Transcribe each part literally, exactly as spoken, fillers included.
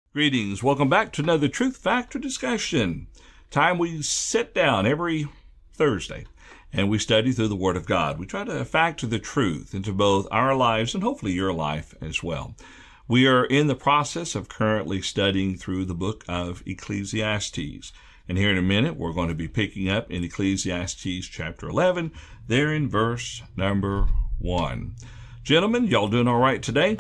Greetings. Welcome back to another Truth Factor discussion. Time we sit down every Thursday and we study through the Word of God. We try to factor the truth into both our lives and hopefully your life as well. We are in the process of currently studying through the book of Ecclesiastes. And here in a minute, we're going to be picking up in Ecclesiastes chapter eleven, there in verse number one. Gentlemen, y'all doing all right today?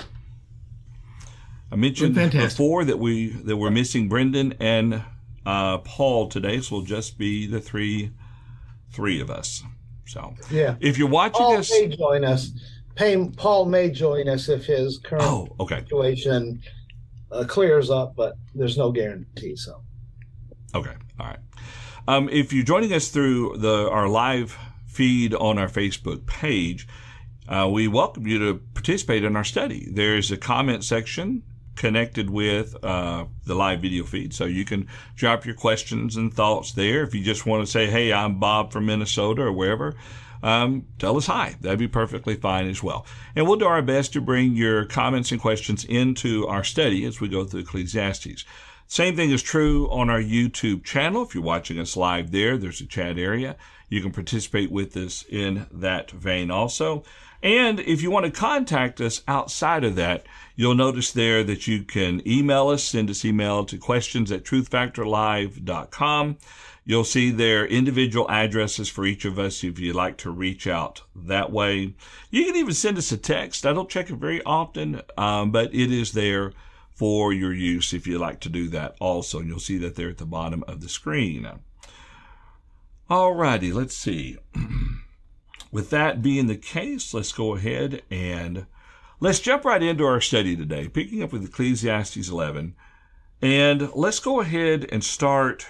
I mentioned before that we that we're missing Brendan and uh, Paul today, so it'll just be the three three of us. So, yeah, if you're watching Paul us, may join us. Paul may join us if his current oh, okay. situation uh, clears up, but there's no guarantee. So, okay, all right. Um, if you're joining us through the our live feed on our Facebook page, uh, we welcome you to participate in our study. There's a comment section connected with uh, the live video feed, so you can drop your questions and thoughts there. If you just want to say, hey, I'm Bob from Minnesota or wherever, um, tell us hi. That'd be perfectly fine as well. And we'll do our best to bring your comments and questions into our study as we go through Ecclesiastes. Same thing is true on our YouTube channel. If you're watching us live there, there's a chat area. You can participate with us in that vein also. And if you want to contact us outside of that, you'll notice there that you can email us, send us email to questions at truth factor live dot com. You'll see there individual addresses for each of us if you'd like to reach out that way. You can even send us a text. I don't check it very often, um, but it is there for your use if you'd like to do that also. And you'll see that there at the bottom of the screen. All righty, let's see. With that being the case, let's go ahead and let's jump right into our study today, picking up with Ecclesiastes eleven. And let's go ahead and start.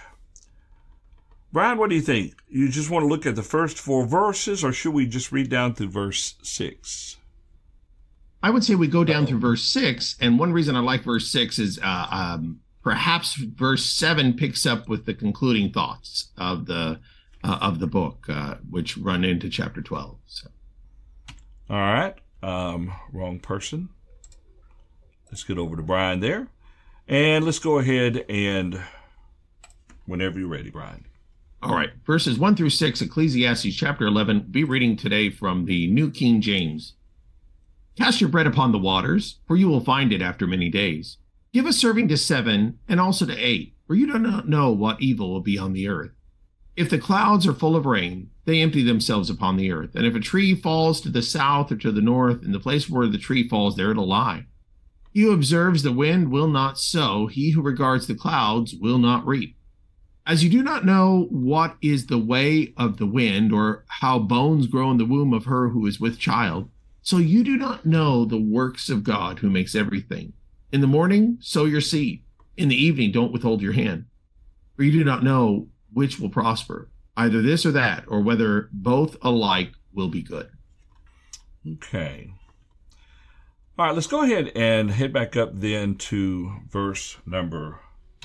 Brian, what do you think? You just want to look at the first four verses, or should we just read down through verse six? I would say we go down through verse six, and one reason I like verse six is uh, um, perhaps verse seven picks up with the concluding thoughts of the Uh, of the book, uh, which run into chapter twelve. So. All right. Um, wrong person. Let's get over to Brian there. And let's go ahead and whenever you're ready, Brian. All right. Verses one through six, Ecclesiastes chapter eleven. Be reading today from the New King James. Cast your bread upon the waters, for you will find it after many days. Give a serving to seven and also to eight, for you do not know what evil will be on the earth. If the clouds are full of rain, they empty themselves upon the earth. And if a tree falls to the south or to the north, in the place where the tree falls, there it'll lie. He who observes the wind will not sow. He who regards the clouds will not reap. As you do not know what is the way of the wind, or how bones grow in the womb of her who is with child, so you do not know the works of God who makes everything. In the morning, sow your seed. In the evening, don't withhold your hand. For you do not know which will prosper, either this or that, or whether both alike will be good. Okay. All right, let's go ahead and head back up then to verse number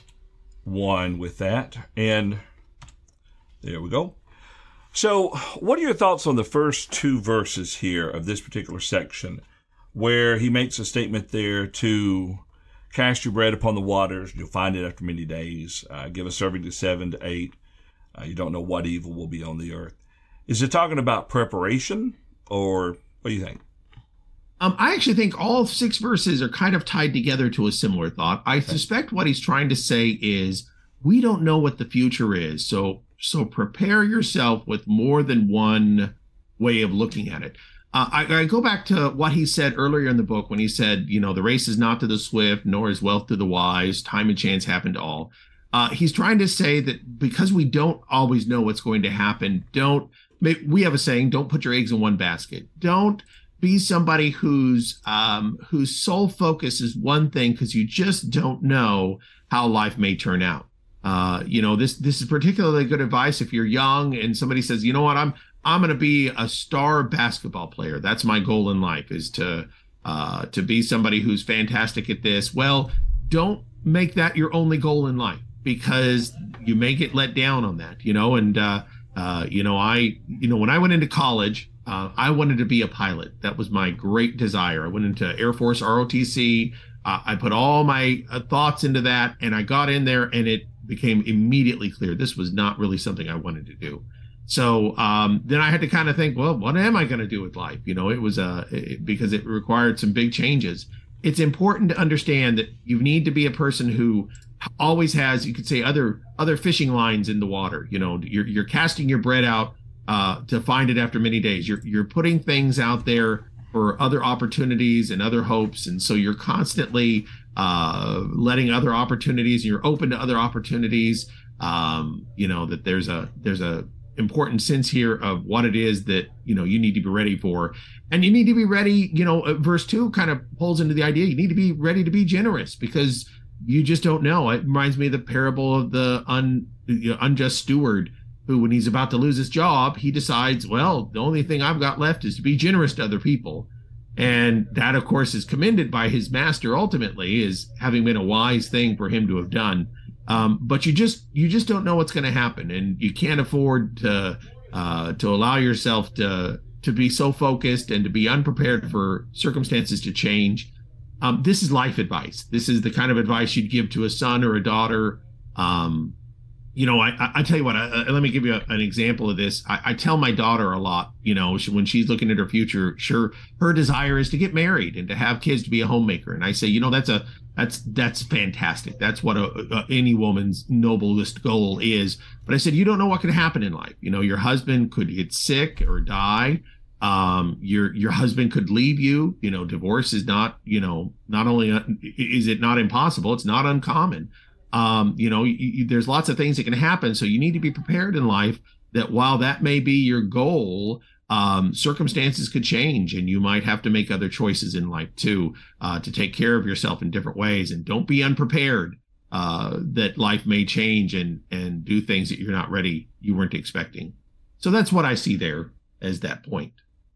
one with that. And there we go. So what are your thoughts on the first two verses here of this particular section, where he makes a statement there to cast your bread upon the waters, you'll find it after many days. Uh, give a serving to seven to eight. Uh, you don't know what evil will be on the earth. Is it talking about preparation, or what do you think? Um, I actually think all six verses are kind of tied together to a similar thought. I okay. suspect what he's trying to say is we don't know what the future is. So, so prepare yourself with more than one way of looking at it. Uh, I, I go back to what he said earlier in the book when he said, you know, the race is not to the swift, nor is wealth to the wise. Time and chance happen to all. Uh, he's trying to say that because we don't always know what's going to happen, don't we have a saying, don't put your eggs in one basket. Don't be somebody whose um, whose sole focus is one thing, because you just don't know how life may turn out. Uh, you know, this this is particularly good advice if you're young and somebody says, you know what, I'm I'm going to be a star basketball player. That's my goal in life, is to uh, to be somebody who's fantastic at this. Well, don't make that your only goal in life, because you may get let down on that, you know. And, uh, uh, you know, I, you know, when I went into college, uh, I wanted to be a pilot. That was my great desire. I went into Air Force R O T C. uh, I put all my uh, thoughts into that, and I got in there, and it became immediately clear this was not really something I wanted to do. So um, then I had to kind of think, well, what am I going to do with life? You know, it was a it, because it required some big changes. It's important to understand that you need to be a person who always has, you could say, other other fishing lines in the water. You know, you're you're casting your bread out uh, to find it after many days. You're you're putting things out there for other opportunities and other hopes, and so you're constantly uh, letting other opportunities. And you're open to other opportunities. Um, you know that there's a there's a important sense here of what it is that you know you need to be ready for, and you need to be ready. You know, verse two kind of pulls into the idea you need to be ready to be generous, because you just don't know. It reminds me of the parable of the un, you know, unjust steward, who, when he's about to lose his job, he decides, well, the only thing I've got left is to be generous to other people. And that, of course, is commended by his master ultimately as having been a wise thing for him to have done. Um, but you just you just don't know what's going to happen, and you can't afford to uh, to allow yourself to to be so focused and to be unprepared for circumstances to change. Um, this is life advice. This is the kind of advice you'd give to a son or a daughter. Um, you know, I, I, I tell you what, I, I, let me give you a, an example of this. I, I tell my daughter a lot, you know, she, when she's looking at her future, sure, her desire is to get married and to have kids, to be a homemaker. And I say, you know, that's a that's that's fantastic. That's what a, a, any woman's noblest goal is. But I said, you don't know what could happen in life. You know, your husband could get sick or die. Um, your your husband could leave you. You know, divorce is not, you know, not only is it not impossible, it's not uncommon. Um, you know, you, you, there's lots of things that can happen. So you need to be prepared in life that while that may be your goal, um, circumstances could change, and you might have to make other choices in life too, uh, to take care of yourself in different ways. And don't be unprepared, uh, that life may change and and do things that you're not ready, you weren't expecting. So that's what I see there as that point.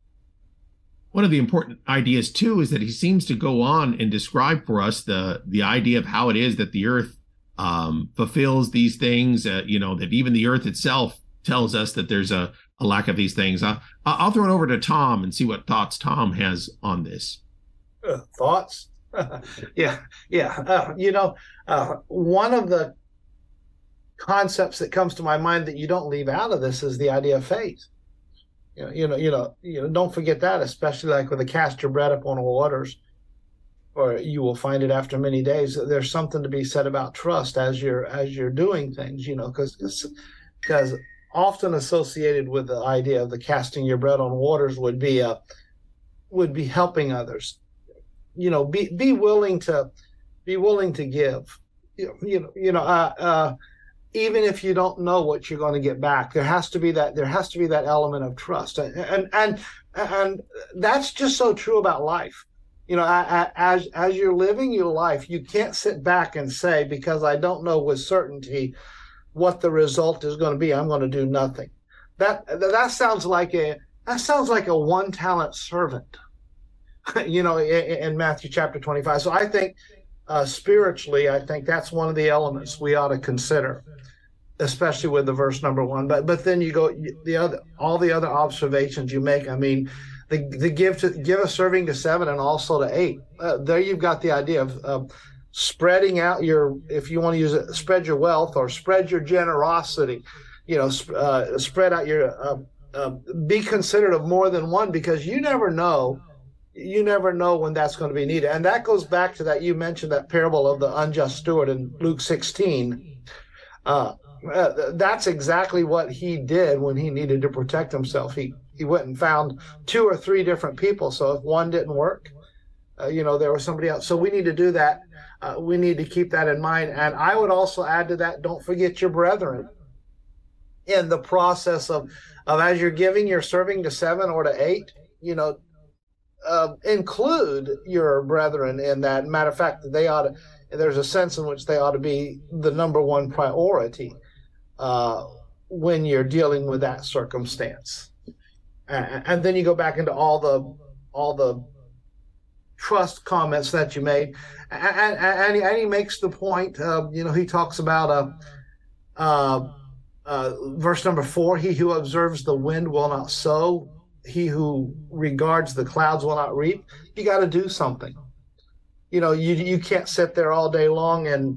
One of the important ideas, too, is that he seems to go on and describe for us the, the idea of how it is that the earth um, fulfills these things, uh, you know, that even the earth itself tells us that there's a, a lack of these things. Uh, I'll throw it over to Tom and see what thoughts Tom has on this. Uh, thoughts? yeah, yeah. Uh, you know, uh, one of the concepts that comes to my mind that you don't leave out of this is the idea of faith. You know, you know, you know, you know, don't forget that, especially like with the cast your bread upon the waters, or you will find it after many days. There's something to be said about trust as you're as you're doing things, you know, because because often associated with the idea of the casting your bread on waters would be a would be helping others. You know, be be willing to be willing to give. You know, you know, you know. Uh, uh, even if you don't know what you're going to get back, there has to be that there has to be that element of trust, and and and, and that's just so true about life. You know, as as you're living your life, you can't sit back and say, because I don't know with certainty what the result is going to be, I'm going to do nothing. That that sounds like a that sounds like a one talent servant, you know, in, in Matthew chapter twenty-five. So I think uh, spiritually, I think that's one of the elements we ought to consider, especially with the verse number one. But but then you go the other all the other observations you make. I mean, the the give to give a serving to seven and also to eight. Uh, there you've got the idea of uh, spreading out your, if you want to use it, spread your wealth or spread your generosity. You know, uh, spread out your. Uh, uh, be considerate of more than one, because you never know. You never know when that's going to be needed. And that goes back to that, you mentioned that parable of the unjust steward in Luke sixteen. Uh, uh, that's exactly what he did when he needed to protect himself. He he went and found two or three different people. So if one didn't work, uh, you know, there was somebody else. So we need to do that. Uh, we need to keep that in mind. And I would also add to that, don't forget your brethren in the process of, of as you're giving, you're serving to seven or to eight, you know, Uh, include your brethren in that. Matter of fact, they ought to, there's a sense in which they ought to be the number one priority uh, when you're dealing with that circumstance. And, and then you go back into all the all the trust comments that you made, and, and, and, he, and he makes the point. Uh, you know, he talks about a. Uh, uh, verse number four: He who observes the wind will not sow. He who regards the clouds will not reap. You got to do something. you know, you you can't sit there all day long and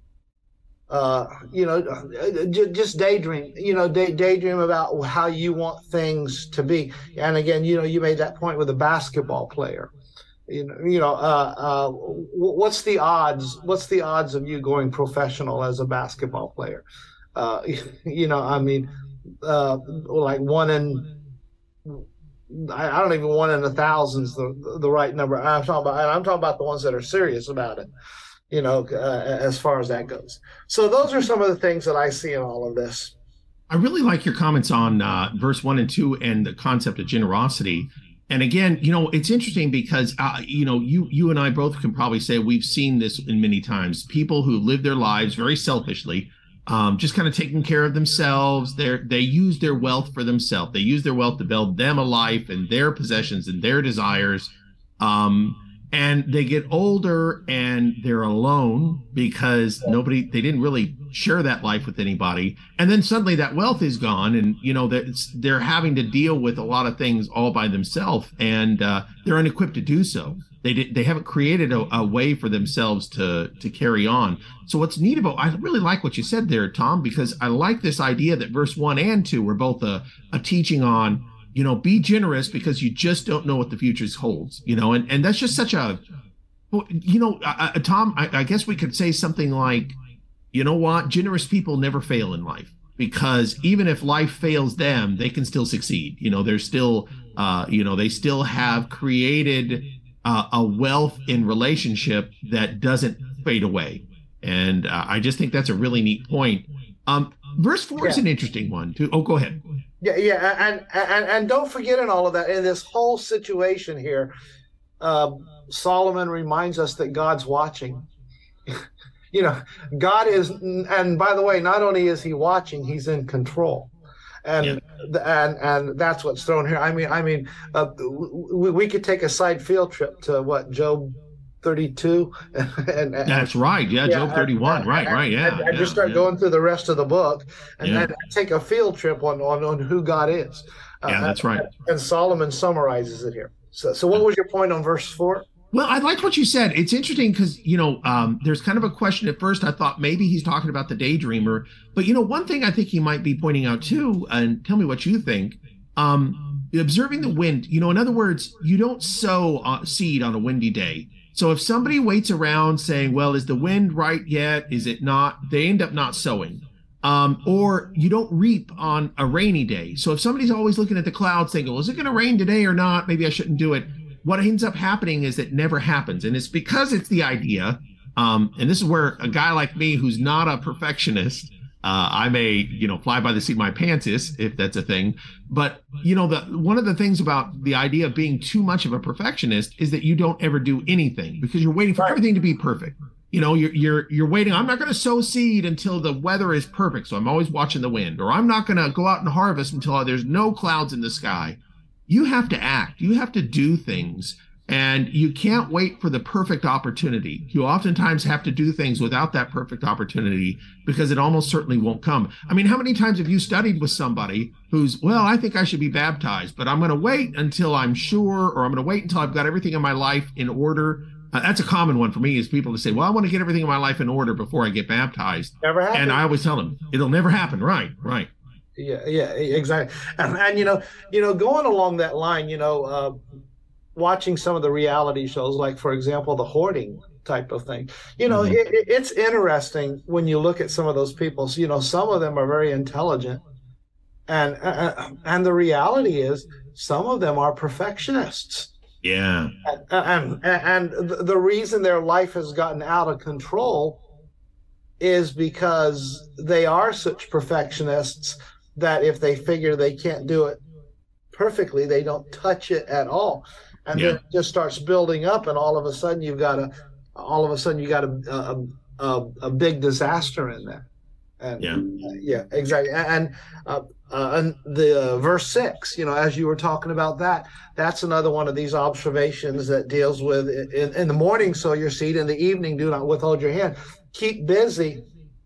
uh, you know, just daydream, you know, day, daydream about how you want things to be. And again, you know, you made that point with a basketball player. You know, you know, uh, uh, what's the odds? What's the odds of you going professional as a basketball player? Uh, you know, I mean, uh, like one in, I don't even one in a thousand's the the right number. I'm talking about, and I'm talking about the ones that are serious about it. You know, uh, as far as that goes. So those are some of the things that I see in all of this. I really like your comments on uh, verse one and two and the concept of generosity. And again, you know, it's interesting because, uh, you know, you you and I both can probably say we've seen this in many times. People who live their lives very selfishly, um, just kind of taking care of themselves. They they use their wealth for themselves. They use their wealth to build them a life and their possessions and their desires. Um, and they get older and they're alone because nobody, they didn't really share that life with anybody. And then suddenly that wealth is gone, and, you know, that they're having to deal with a lot of things all by themselves, and uh, they're unequipped to do so. They did, they haven't created a, a way for themselves to to carry on. So what's neat about, I really like what you said there, Tom, because I like this idea that verse one and two were both a, a teaching on, you know, be generous because you just don't know what the future holds, you know, and, and that's just such a, you know, uh, Tom, I, I guess we could say something like, you know what, generous people never fail in life, because even if life fails them, they can still succeed. You know, they're still, uh, you know, they still have created uh, a wealth in relationship that doesn't fade away. And uh, I just think that's a really neat point. Um, verse four yeah. is an interesting one too. Oh, go ahead. Yeah, yeah, and, and and don't forget in all of that, in this whole situation here, uh, Solomon reminds us that God's watching. You know, God is, and by the way, not only is He watching, He's in control, and yeah. and and that's what's thrown here. I mean, I mean, uh, we, we could take a side field trip to what, Job thirty-two, and, and that's right. Yeah, yeah, Job thirty-one. And, right, and, right. Yeah. And, and yeah, just start yeah. going through the rest of the book, and yeah. then take a field trip on on, on who God is. Yeah, uh, that's right. And, and Solomon summarizes it here. So, so what was your point on verse four? Well, I liked what you said. It's interesting because, you know, um, there's kind of a question at first. I thought maybe he's talking about the daydreamer. But, you know, one thing I think he might be pointing out, too, and tell me what you think, um, observing the wind. You know, in other words, you don't sow uh, seed on a windy day. So if somebody waits around saying, well, is the wind right yet? Is it not? They end up not sowing. Um, or you don't reap on a rainy day. So if somebody's always looking at the clouds thinking, well, is it going to rain today or not? Maybe I shouldn't do it. What ends up happening is it never happens. And it's because it's the idea. Um, and this is where a guy like me, who's not a perfectionist, uh, I may, you know, fly by the seat of my pants, if that's a thing. But, you know, the one of the things about the idea of being too much of a perfectionist is that you don't ever do anything because you're waiting for right. everything to be perfect. You know, you're you're you're waiting. I'm not going to sow seed until the weather is perfect, so I'm always watching the wind. Or I'm not going to go out and harvest until there's no clouds in the sky. You have to act. You have to do things, and you can't wait for the perfect opportunity. You oftentimes have to do things without that perfect opportunity because it almost certainly won't come. I mean, how many times have you studied with somebody who's, well, I think I should be baptized, but I'm going to wait until I'm sure, or I'm going to wait until I've got everything in my life in order. Uh, that's a common one for me, is people to say, well, I want to get everything in my life in order before I get baptized. Never happen. And I always tell them, it'll never happen. Right, right. Yeah, yeah, exactly. And, and, you know, you know, going along that line, you know, uh, watching some of the reality shows, like, for example, the hoarding type of thing, you know, mm-hmm. it, it's interesting when you look at some of those people. So, you know, some of them are very intelligent. And, uh, and the reality is some of them are perfectionists. Yeah. And, and, and the reason their life has gotten out of control is because they are such perfectionists that if they figure they can't do it perfectly, they don't touch it at all. And yeah. then it just starts building up, and all of a sudden you've got a, all of a sudden you got a, a, a, a big disaster in there. And yeah, uh, yeah, exactly. And, uh, uh, and the uh, verse six, you know, as you were talking about that, that's another one of these observations that deals with in, in the morning, sow your seed, in the evening, do not withhold your hand. Keep busy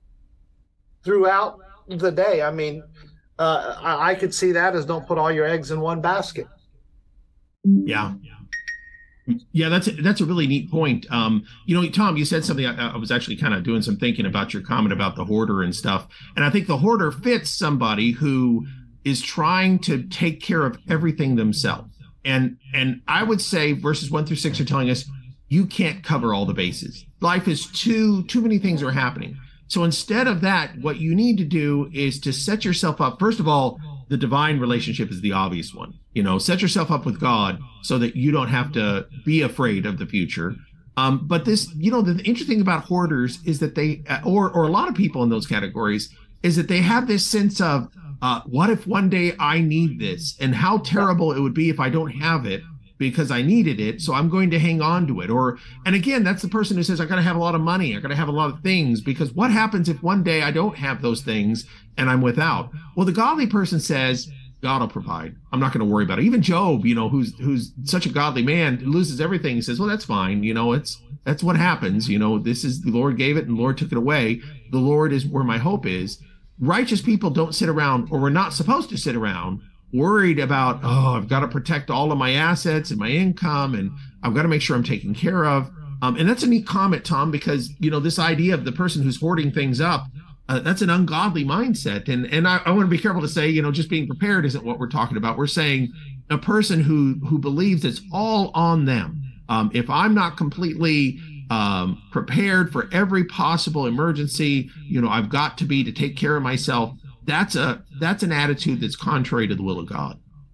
throughout the day. I mean, uh, I, I could see that as don't put all your eggs in one basket. Yeah. Yeah, that's a, that's a really neat point. Um, you know, Tom, you said something. I, I was actually kind of doing some thinking about your comment about the hoarder and stuff. And I think the hoarder fits somebody who is trying to take care of everything themselves. And and I would say verses one through six are telling us you can't cover all the bases. Life is too too many things are happening. So instead of that, what you need to do is to set yourself up. First of all, the divine relationship is the obvious one. You know, set yourself up with God so that you don't have to be afraid of the future. Um, but this, you know, the interesting thing about hoarders is that they, or or a lot of people in those categories, is that they have this sense of, uh, what if one day I need this, and how terrible it would be if I don't have it because I needed it, so I'm going to hang on to it. Or, and again, that's the person who says, I got to have a lot of money, I got to have a lot of things, because what happens if one day I don't have those things and I'm without? Well, the godly person says, God will provide. I'm not going to worry about it. Even Job, you know, who's who's such a godly man, loses everything. He says, well, that's fine. You know, it's that's what happens. You know, this is the Lord gave it and the Lord took it away. The Lord is where my hope is. Righteous people don't sit around, or we're not supposed to sit around, worried about, oh, I've got to protect all of my assets and my income, and I've got to make sure I'm taken care of. Um, and that's a neat comment, Tom, because, you know, this idea of the person who's hoarding things up, uh, that's an ungodly mindset. And and I, I want to be careful to say, you know, just being prepared isn't what we're talking about. We're saying a person who who believes it's all on them. Um, if I'm not completely um, prepared for every possible emergency, you know, I've got to be to take care of myself. That's a that's an attitude that's contrary to the will of God.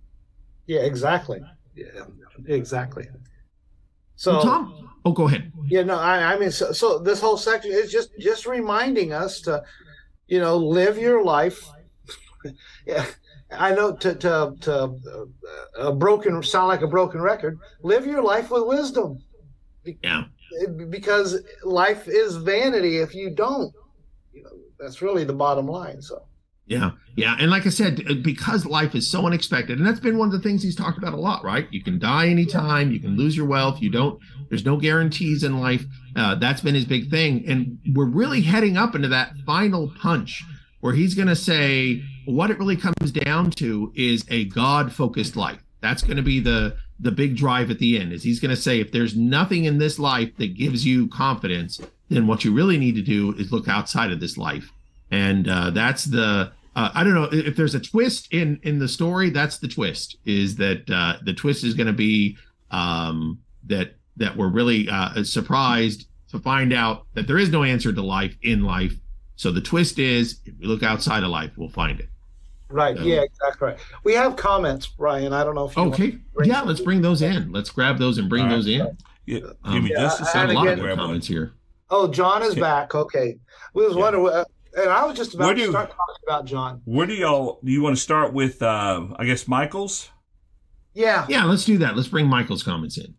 Yeah, exactly. Yeah, exactly. So, well, Tom, oh, go ahead. Yeah, no, I, I mean, so, so this whole section is just just reminding us to, you know, live your life. Yeah, I know to to to uh, a broken sound like a broken record. Live your life with wisdom. Yeah. Because life is vanity if you don't. You know, that's really the bottom line. So. Yeah, yeah. And like I said, because life is so unexpected, and that's been one of the things he's talked about a lot, right? You can die anytime, you can lose your wealth, you don't, there's no guarantees in life. Uh, that's been his big thing. And we're really heading up into that final punch where he's going to say, what it really comes down to is a God-focused life. That's going to be the the big drive at the end, is he's going to say, if there's nothing in this life that gives you confidence, then what you really need to do is look outside of this life. And uh, that's the, uh, I don't know if there's a twist in, in the story, that's the twist, is that uh, the twist is going to be um, that, that we're really uh, surprised to find out that there is no answer to life in life. So the twist is, if we look outside of life, we'll find it. Right. So, yeah, exactly right. We have comments, Brian. I don't know if you okay. Yeah, let's bring those in. Let's grab those and bring right. those in. Yeah, um, give me yeah, just a second. A lot of good comments here. Oh, John is back. Okay. We was yeah. wondering, uh, and I was just about do, to start talking about John. Where do y'all, do you want to start with, uh, I guess, Michael's? Yeah. Yeah, let's do that. Let's bring Michael's comments in.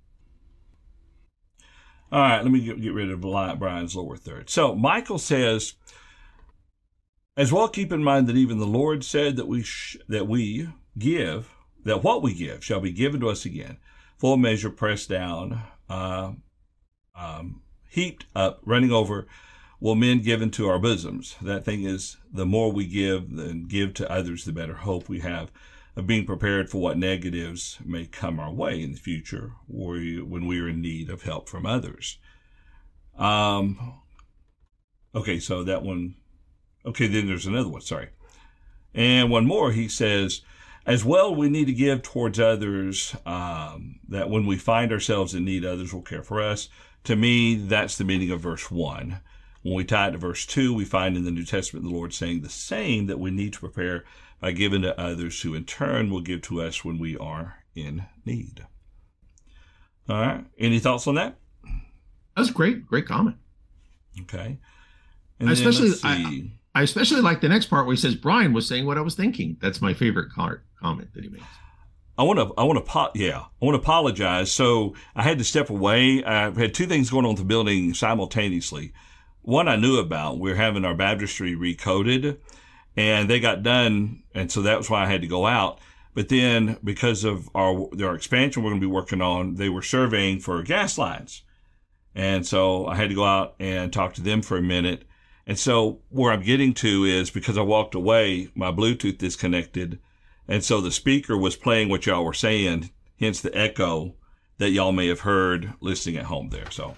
All right, let me get, get rid of Brian's lower third. So Michael says, as well, keep in mind that even the Lord said that we sh- that we give, that what we give shall be given to us again, full measure, pressed down, uh, um, heaped up, running over, will men give into our bosoms. That thing is, the more we give and give to others, the better hope we have of being prepared for what negatives may come our way in the future, or when we are in need of help from others. Um. Okay, so that one. Okay, then there's another one, sorry. And one more, he says, as well, we need to give towards others, um, that when we find ourselves in need, others will care for us. To me, that's the meaning of verse one. When we tie it to verse two, we find in the New Testament the Lord saying the same, that we need to prepare by giving to others who in turn will give to us when we are in need. All right. Any thoughts on that? That's great. Great comment. Okay. And I especially, I, I especially like the next part where he says, Brian was saying what I was thinking. That's my favorite comment that he makes. I want to, I want to, yeah, I want to apologize. So I had to step away. I've had two things going on with the building simultaneously. One I knew about, we're having our baptistry recoded, and they got done, and so that was why I had to go out. But then, because of our our expansion we're going to be working on, they were surveying for gas lines. And so I had to go out and talk to them for a minute. And so where I'm getting to is, because I walked away, my Bluetooth disconnected, and so the speaker was playing what y'all were saying, hence the echo that y'all may have heard listening at home there. So,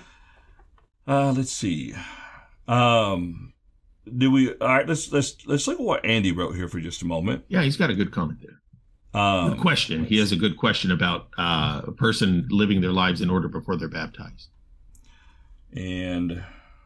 uh, let's see. Um, do we? All right. Let's let's let's look at what Andy wrote here for just a moment. Yeah, he's got a good comment there. Um, good question. He has a good question about uh, a person living their lives in order before they're baptized. And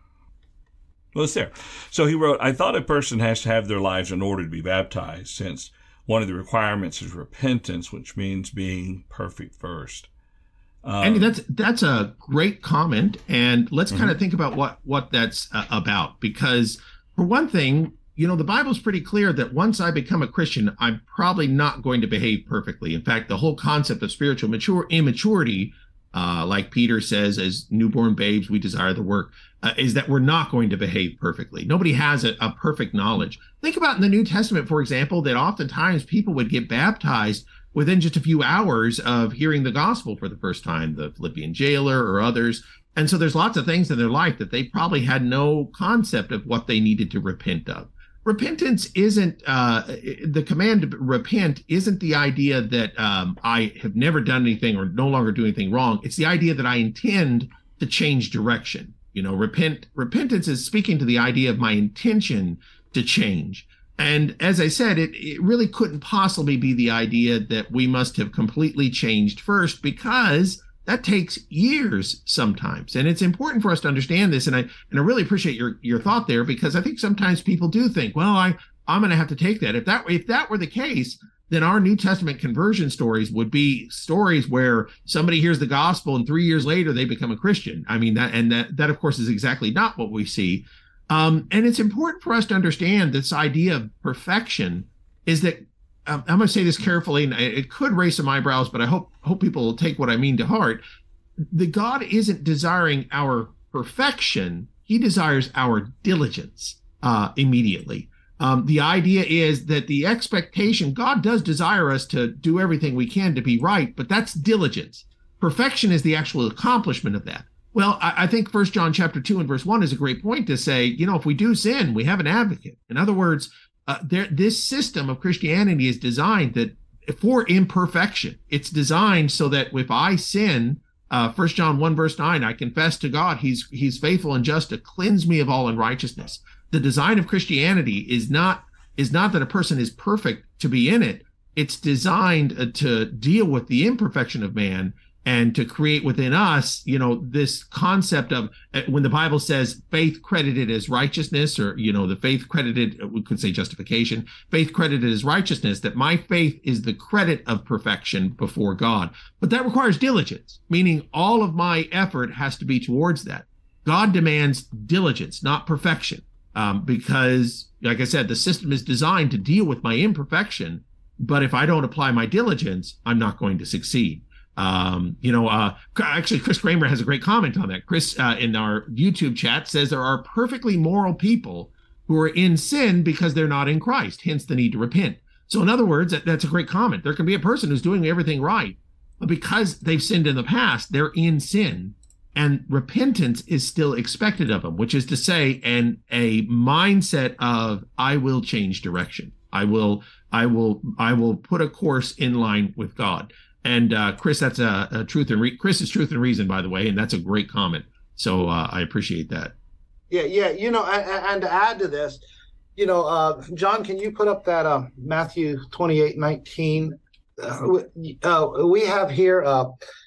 well, it's there. So he wrote, I thought a person has to have their lives in order to be baptized, since one of the requirements is repentance, which means being perfect first. Um, Andy, that's that's a great comment, and let's mm-hmm. kind of think about what what that's uh, about. Because for one thing, you know, the Bible's pretty clear that once I become a Christian, I'm probably not going to behave perfectly. In fact, the whole concept of spiritual mature immaturity, uh, like Peter says, as newborn babes, we desire the work, uh, is that we're not going to behave perfectly. Nobody has a, a perfect knowledge. Think about in the New Testament, for example, that oftentimes people would get baptized within just a few hours of hearing the gospel for the first time, the Philippian jailer or others. And so there's lots of things in their life that they probably had no concept of what they needed to repent of. Repentance isn't, uh, the command to repent isn't the idea that um, I have never done anything or no longer do anything wrong. It's the idea that I intend to change direction. You know, repent, repentance is speaking to the idea of my intention to change. And as I said, it, it really couldn't possibly be the idea that we must have completely changed first, because that takes years sometimes. And it's important for us to understand this. And I and I really appreciate your your thought there, because I think sometimes people do think, well, I, I'm going to have to take that. If that if that were the case, then our New Testament conversion stories would be stories where somebody hears the gospel and three years later they become a Christian. I mean, that and that, that of course, is exactly not what we see. Um, and it's important for us to understand this idea of perfection is that, um, I'm going to say this carefully, and it could raise some eyebrows, but I hope hope people will take what I mean to heart. The God isn't desiring our perfection. He desires our diligence uh, immediately. Um, the idea is that the expectation, God does desire us to do everything we can to be right, but that's diligence. Perfection is the actual accomplishment of that. Well, I, I think First John chapter two and verse one is a great point to say, you know, if we do sin, we have an advocate. In other words, uh, there, this system of Christianity is designed that for imperfection. It's designed so that if I sin, uh, First John one verse nine, I confess to God, he's he's faithful and just to cleanse me of all unrighteousness. The design of Christianity is not is not that a person is perfect to be in it. It's designed uh, to deal with the imperfection of man and to create within us, you know, this concept of uh, when the Bible says faith credited as righteousness, or, you know, the faith credited, we could say justification, faith credited as righteousness, that my faith is the credit of perfection before God. But that requires diligence, meaning all of my effort has to be towards that. God demands diligence, not perfection, um, because, like I said, the system is designed to deal with my imperfection. But if I don't apply my diligence, I'm not going to succeed. Um, you know, uh, actually, Chris Kramer has a great comment on that. Chris, uh, in our YouTube chat, says there are perfectly moral people who are in sin because they're not in Christ, hence the need to repent. So in other words, that, that's a great comment. There can be a person who's doing everything right, but because they've sinned in the past, they're in sin, and repentance is still expected of them, which is to say, and a mindset of, I will change direction. I will, I will, I will put a course in line with God. And uh, Chris, that's a, a truth and re- Chris is truth and reason, by the way, and that's a great comment. So uh, I appreciate that. Yeah, yeah. You know, and, and to add to this, you know, uh, John, can you put up that uh, Matthew twenty-eight nineteen? Uh, uh, we have here, uh,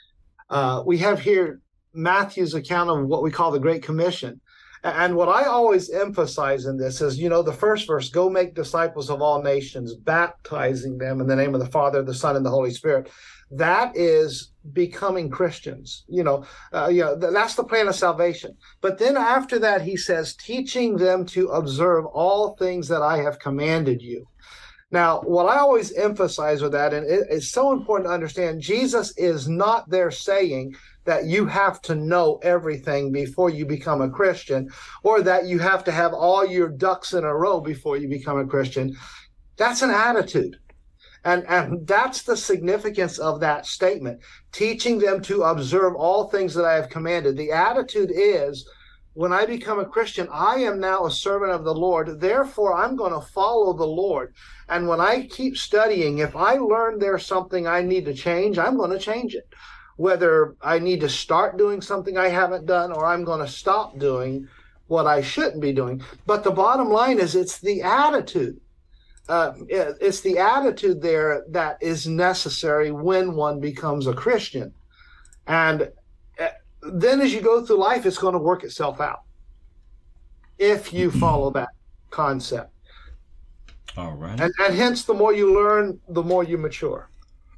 uh, we have here Matthew's account of what we call the Great Commission. And what I always emphasize in this is, you know, the first verse, go make disciples of all nations, baptizing them in the name of the Father, the Son, and the Holy Spirit. That is becoming Christians. You know, uh, you know, th- that's the plan of salvation. But then after that, he says, teaching them to observe all things that I have commanded you. Now, what I always emphasize with that, and it, it's so important to understand, Jesus is not there saying that you have to know everything before you become a Christian, or that you have to have all your ducks in a row before you become a Christian. That's an attitude. And, and that's the significance of that statement, teaching them to observe all things that I have commanded. The attitude is, when I become a Christian, I am now a servant of the Lord. Therefore, I'm going to follow the Lord. And when I keep studying, if I learn there's something I need to change, I'm going to change it. whether I need to start doing something I haven't done or I'm going to stop doing what I shouldn't be doing. But the bottom line is it's the attitude. Uh, it, it's the attitude there that is necessary when one becomes a Christian. And uh, then as you go through life, it's going to work itself out if you follow that concept. All right. And, and hence, the more you learn, the more you mature.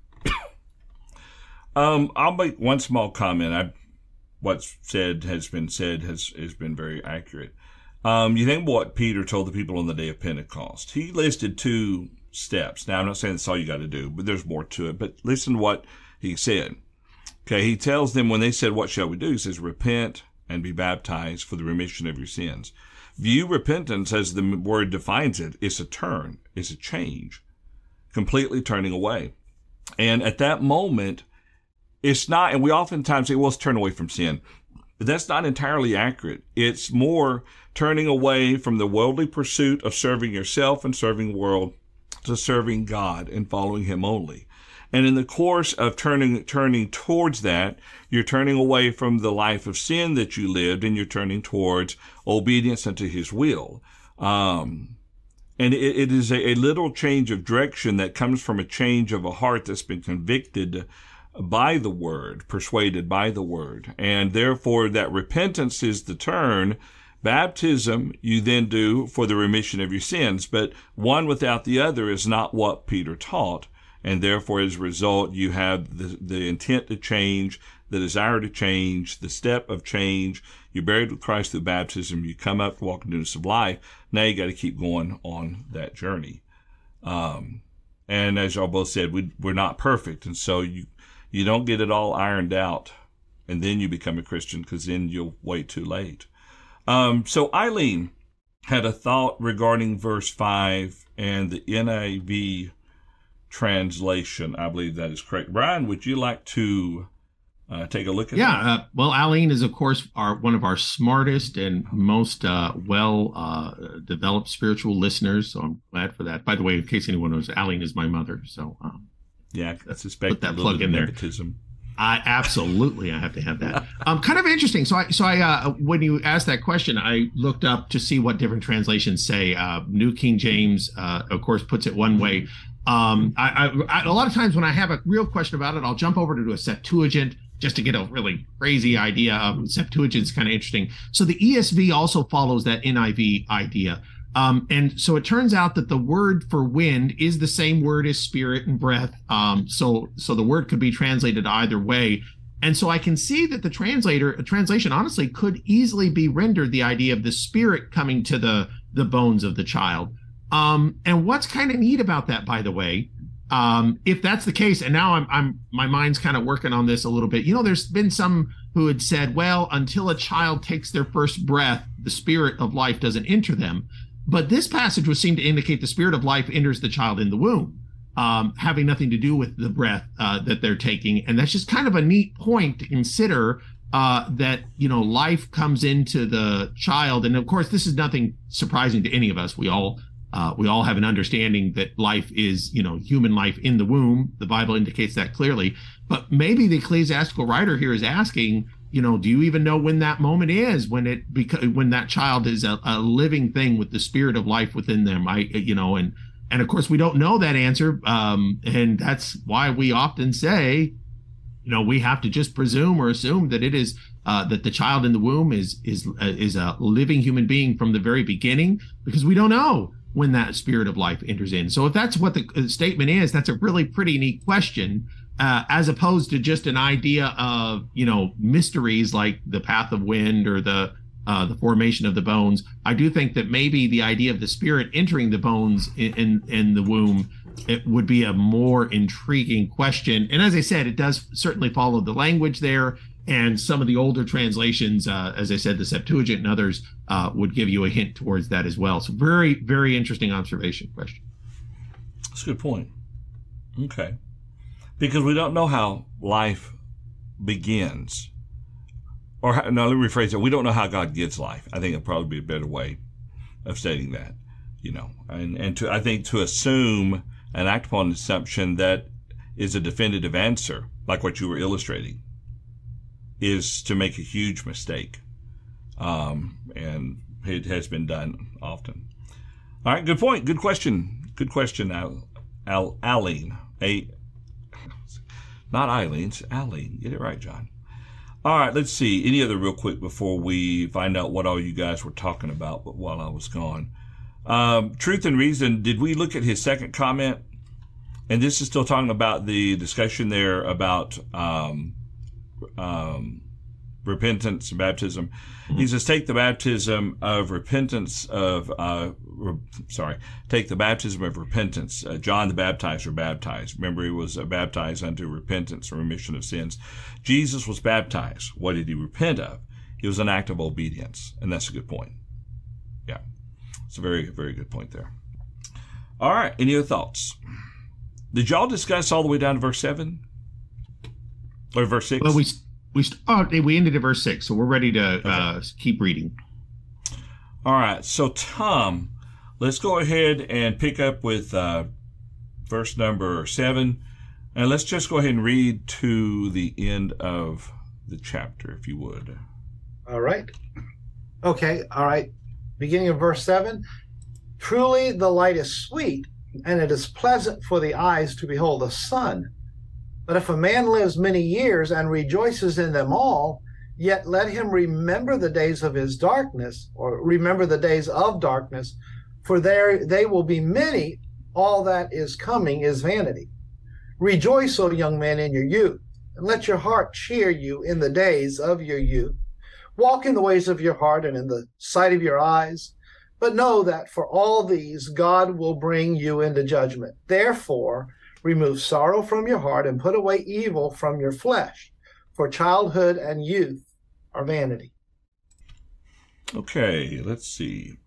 Um, I'll make one small comment. I, what's said has been said has, has been very accurate. Um, you think what Peter told the people on the day of Pentecost. He listed two steps. Now, I'm not saying that's all you got to do, but there's more to it. But listen to what he said. Okay, he tells them when they said, "What shall we do?" He says, "Repent and be baptized for the remission of your sins." View repentance as the word defines it. It's a turn. It's a change. Completely turning away. And at that moment, it's not, and we oftentimes say, well, it's turn away from sin. But that's not entirely accurate. It's more turning away from the worldly pursuit of serving yourself and serving the world to serving God and following Him only. And in the course of turning turning towards that, you're turning away from the life of sin that you lived, and you're turning towards obedience unto His will. Um, and it, it is a, a little change of direction that comes from a change of a heart that's been convicted by the Word, persuaded by the Word. And therefore, that repentance is the turn. Baptism you then do for the remission of your sins. But one without the other is not what Peter taught. And therefore, as a result, you have the, the intent to change, the desire to change, the step of change. You're buried with Christ through baptism. You come up to walk in newness of life. Now you got to keep going on that journey. Um, and as y'all both said, we, we're not perfect. And so you you don't get it all ironed out, and then you become a Christian, because then you'll wait too late. Um, so Eileen had a thought regarding verse five and the N I V translation. I believe that is correct. Brian, would you like to uh, take a look at yeah, that? Yeah, uh, well, Eileen is, of course, our one of our smartest and most uh, well-developed uh, spiritual listeners, so I'm glad for that. By the way, in case anyone knows, Eileen is my mother, so... Um, Yeah, I suspect put that plug in there. Nepotism. I absolutely, I have to have that. Um, kind of interesting. So I, so I, uh, when you asked that question, I looked up to see what different translations say. Uh, New King James, uh, of course, puts it one way. Um, I, I, I, a lot of times when I have a real question about it, I'll jump over to a Septuagint just to get a really crazy idea. Um, Septuagint's kind of interesting. So the E S V also follows that N I V idea. Um, and so it turns out that the word for wind is the same word as spirit and breath. Um, so so the word could be translated either way. And so I can see that the translator, a translation honestly could easily be rendered the idea of the spirit coming to the, the bones of the child. Um, and what's kind of neat about that, by the way, um, if that's the case, and now I'm, I'm my mind's kind of working on this a little bit. You know, there's been some who had said, well, until a child takes their first breath, the spirit of life doesn't enter them. But this passage would seem to indicate the spirit of life enters the child in the womb, um, having nothing to do with the breath uh, that they're taking. And that's just kind of a neat point to consider, uh, that, you know, life comes into the child. And of course, this is nothing surprising to any of us. We all uh, we all have an understanding that life is, you know, human life in the womb. The Bible indicates that clearly. But maybe the ecclesiastical writer here is asking, you know, do you even know when that moment is, when it because when that child is a, a living thing with the spirit of life within them? I, you know, and and of course we don't know that answer, um, and that's why we often say, you know, we have to just presume or assume that it is uh, that the child in the womb is is uh, is a living human being from the very beginning, because we don't know when that spirit of life enters in. So if that's what the uh, statement is, that's a really pretty neat question. Uh, as opposed to just an idea of, you know, mysteries like the path of wind or the uh, the formation of the bones. I do think that maybe the idea of the spirit entering the bones in, in, in the womb, it would be a more intriguing question. And as I said, it does certainly follow the language there. And some of the older translations, uh, as I said, the Septuagint and others, uh, would give you a hint towards that as well. So very, very interesting observation question. That's a good point. Okay. Because we don't know how life begins. Or, how, no, let me rephrase it. We don't know how God gives life. I think it'd probably be a better way of stating that, you know. And, and to I think to assume and act upon an assumption that is a definitive answer, like what you were illustrating, is to make a huge mistake. Um, and it has been done often. All right, good point. Good question. Good question, Al, Al, Aline. A, not Eileen, it's Aline. Get it right, John. All right, let's see. Any other real quick before we find out what all you guys were talking about but while I was gone. Um, Truth and Reason, did we look at his second comment? And this is still talking about the discussion there about um, um, repentance and baptism. Mm-hmm. He says, take the baptism of repentance of, uh, re- sorry, take the baptism of repentance. Uh, John the Baptizer baptized. Remember, he was uh, baptized unto repentance and remission of sins. Jesus was baptized. What did he repent of? It was an act of obedience. And that's a good point. Yeah. It's a very, very good point there. All right. Any other thoughts? Did y'all discuss all the way down to verse seven? Or verse six? Well, we we oh, we ended at verse six, so we're ready to okay. uh, keep reading. All right. So, Tom, let's go ahead and pick up with uh, verse number seven. And let's just go ahead and read to the end of the chapter, if you would. All right. Okay. All right. Beginning of verse seven. Truly the light is sweet, and it is pleasant for the eyes to behold the sun. But if a man lives many years and rejoices in them all, yet let him remember the days of his darkness, or remember the days of darkness, for there they will be many. All that is coming is vanity. Rejoice, O young man, in your youth, and let your heart cheer you in the days of your youth. Walk in the ways of your heart and in the sight of your eyes. But know that for all these God will bring you into judgment. Therefore, remove sorrow from your heart and put away evil from your flesh, for childhood and youth are vanity. Okay, let's see.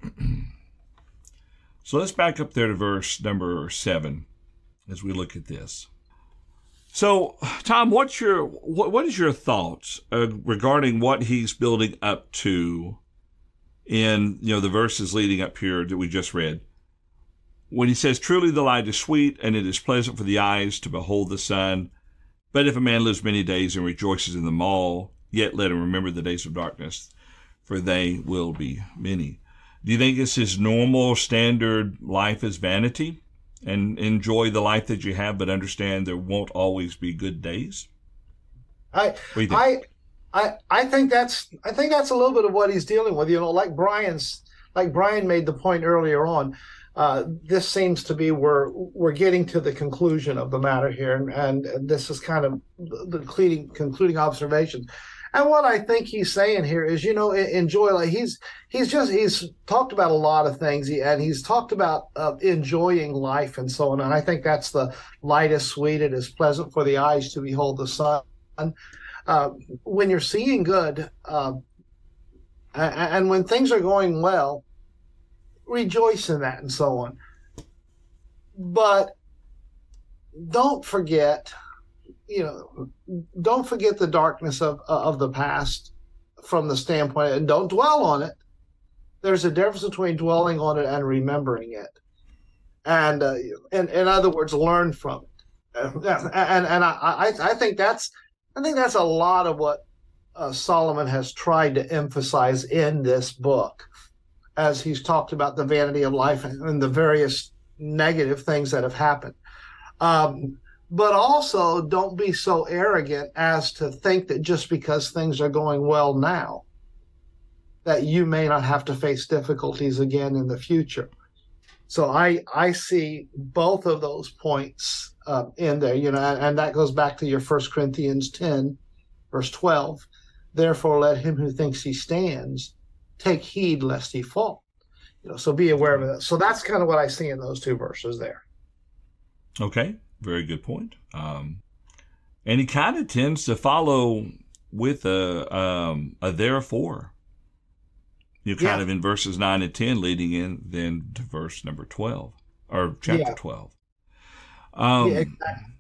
So let's back up there to verse number seven as we look at this. So, Tom, what's your what, what is your thoughts uh, regarding what he's building up to in, you know, the verses leading up here that we just read? When he says, truly the light is sweet, and it is pleasant for the eyes to behold the sun. But if a man lives many days and rejoices in them all, yet let him remember the days of darkness, for they will be many. Do you think it's his normal, standard life is vanity? And enjoy the life that you have, but understand there won't always be good days? I, I, I, I think that's, I think that's a little bit of what he's dealing with. You know, like Brian's, like Brian made the point earlier on. Uh, this seems to be where we're getting to the conclusion of the matter here, and, and this is kind of the concluding, concluding observations. And what I think he's saying here is, you know, enjoy. Like he's he's just he's talked about a lot of things, and he's talked about uh, enjoying life and so on. And I think that's the light is sweet, it is pleasant for the eyes to behold the sun. Uh, when you're seeing good, uh, and when things are going well, rejoice in that and so on. But don't forget, you know, don't forget the darkness of of the past from the standpoint, and don't dwell on it. There's a difference between dwelling on it and remembering it, and uh, in in other words, learn from it. And and I I, I think that's I think that's a lot of what uh, Solomon has tried to emphasize in this book, as he's talked about the vanity of life and the various negative things that have happened. Um, But also, don't be so arrogant as to think that just because things are going well now, that you may not have to face difficulties again in the future. So I I see both of those points uh, in there, you know, and, and that goes back to your First Corinthians ten, verse twelve. Therefore, let him who thinks he stands take heed lest he fall. You know, so be aware of that. So that's kind of what I see in those two verses there. Okay. Very good point. Um, and he kind of tends to follow with a, um, a therefore. You know, kind yeah. of in verses nine and ten, leading in then to verse number twelve, or chapter yeah. twelve. Um, yeah, exactly.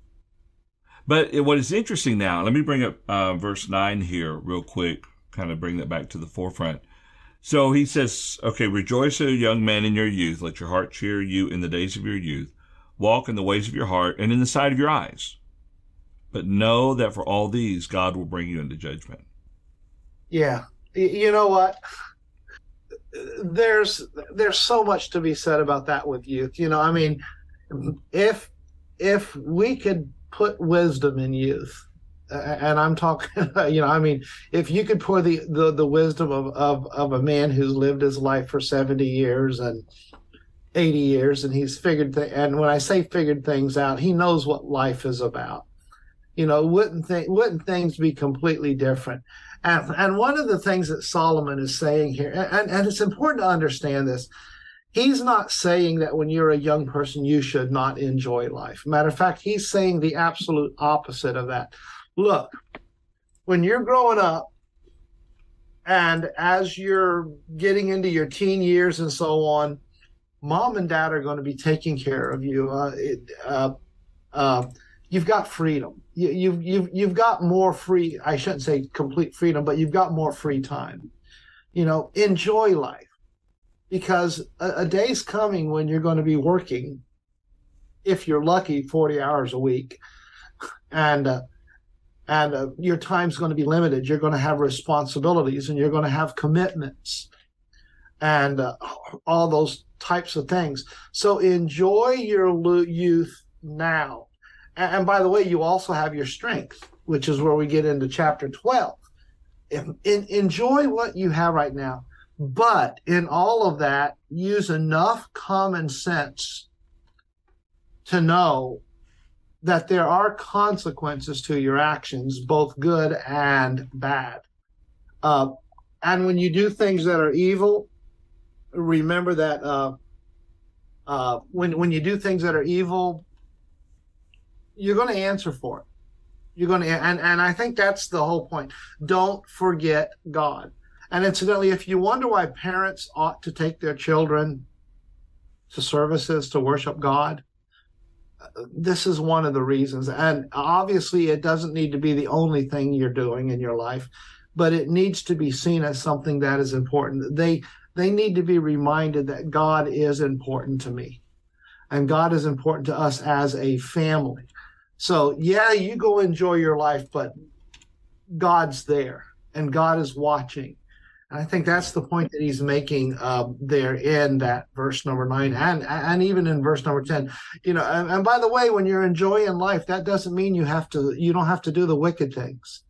But what is interesting now, let me bring up uh, verse nine here real quick, kind of bring that back to the forefront. So he says, okay, rejoice, O young man, in your youth. Let your heart cheer you in the days of your youth. Walk in the ways of your heart and in the sight of your eyes. but know that for all these, God will bring you into judgment. Yeah. You know what? There's there's so much to be said about that with youth. You know, I mean, if if we could put wisdom in youth, and I'm talking, you know, I mean, if you could pour the the, the wisdom of, of of a man who's lived his life for seventy years and eighty years, and he's figured th- and when I say figured things out, he knows what life is about. You know, wouldn't th- wouldn't things be completely different? And, and one of the things that Solomon is saying here, and, and it's important to understand this, he's not saying that when you're a young person, you should not enjoy life. Matter of fact, he's saying the absolute opposite of that. Look, when you're growing up, and as you're getting into your teen years and so on, mom and dad are going to be taking care of you. Uh, it, uh, uh, you've got freedom. You, you've you've you've got more free. I shouldn't say complete freedom, but you've got more free time. You know, enjoy life, because a, a day's coming when you're going to be working, if you're lucky, forty hours a week, and uh, and uh, your time's going to be limited. You're going to have responsibilities, and you're going to have commitments, and uh, all those types of things. So enjoy your youth now. And by the way, you also have your strength, which is where we get into chapter twelve. In, in, enjoy what you have right now, but in all of that, use enough common sense to know that there are consequences to your actions, both good and bad. Uh, and when you do things that are evil, remember that uh, uh, when when you do things that are evil, you're going to answer for it. You're going to, and, and I think that's the whole point. Don't forget God. And incidentally, if you wonder why parents ought to take their children to services to worship God, this is one of the reasons. And obviously, it doesn't need to be the only thing you're doing in your life, but it needs to be seen as something that is important. They they need to be reminded that God is important to me, and God is important to us as a family. So, yeah, you go enjoy your life, but God's there, and God is watching. And I think that's the point that he's making uh, there in that verse number nine, and and even in verse number ten. You know, and, and by the way, when you're enjoying life, that doesn't mean you have to. You don't have to do the wicked things,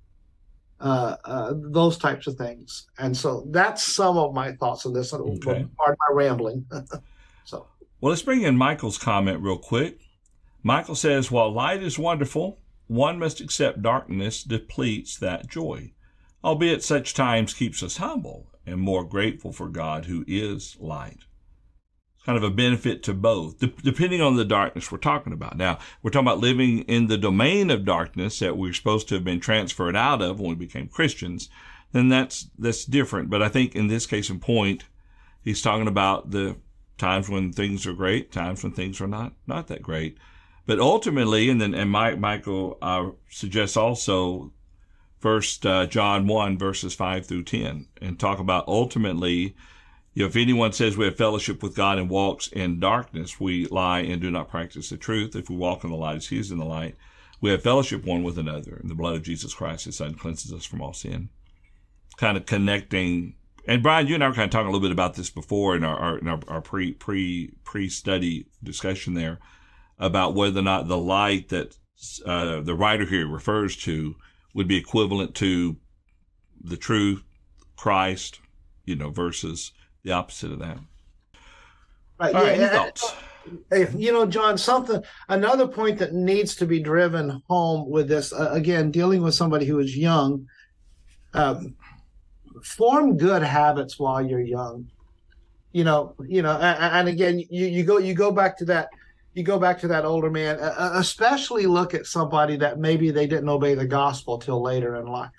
uh, uh, those types of things. And so that's some of my thoughts on this. Okay. Pardon my rambling. So, well, let's bring in Michael's comment real quick. Michael says, while light is wonderful, one must accept darkness depletes that joy, albeit such times keeps us humble and more grateful for God who is light. It's kind of a benefit to both, de- depending on the darkness we're talking about. Now, we're talking about living in the domain of darkness that we're supposed to have been transferred out of when we became Christians, then that's that's different. But I think in this case in point, he's talking about the times when things are great, times when things are not not that great. But ultimately, and then and Mike, Michael uh, suggests also First uh, John one verses five through ten, and talk about ultimately, you know, if anyone says we have fellowship with God and walks in darkness, we lie and do not practice the truth. If we walk in the light as he is in the light, we have fellowship one with another, and the blood of Jesus Christ, his son, cleanses us from all sin. Kind of connecting. And Brian, you and I were kind of talking a little bit about this before in our, our, in our, our pre pre pre study discussion there, about whether or not the light that uh, the writer here refers to would be equivalent to the true Christ, you know, versus the opposite of that. Right. All yeah, right, any and, thoughts? You know, John, something, another point that needs to be driven home with this, uh, again, dealing with somebody who is young, um, form good habits while you're young. You know, you know, and, and again, you, you go you go back to that. You go back to that older man, uh, especially look at somebody that maybe they didn't obey the gospel till later in life.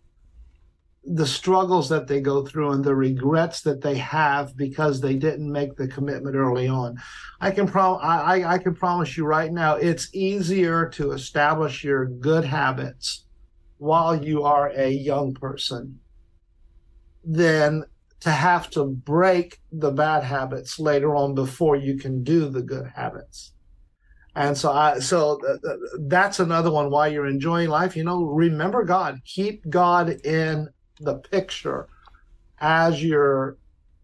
The struggles that they go through and the regrets that they have because they didn't make the commitment early on. I can prom- I, I can promise you right now, it's easier to establish your good habits while you are a young person than to have to break the bad habits later on before you can do the good habits. And so I so th- th- that's another one. While you're enjoying life, you know, remember God. Keep God in the picture as you're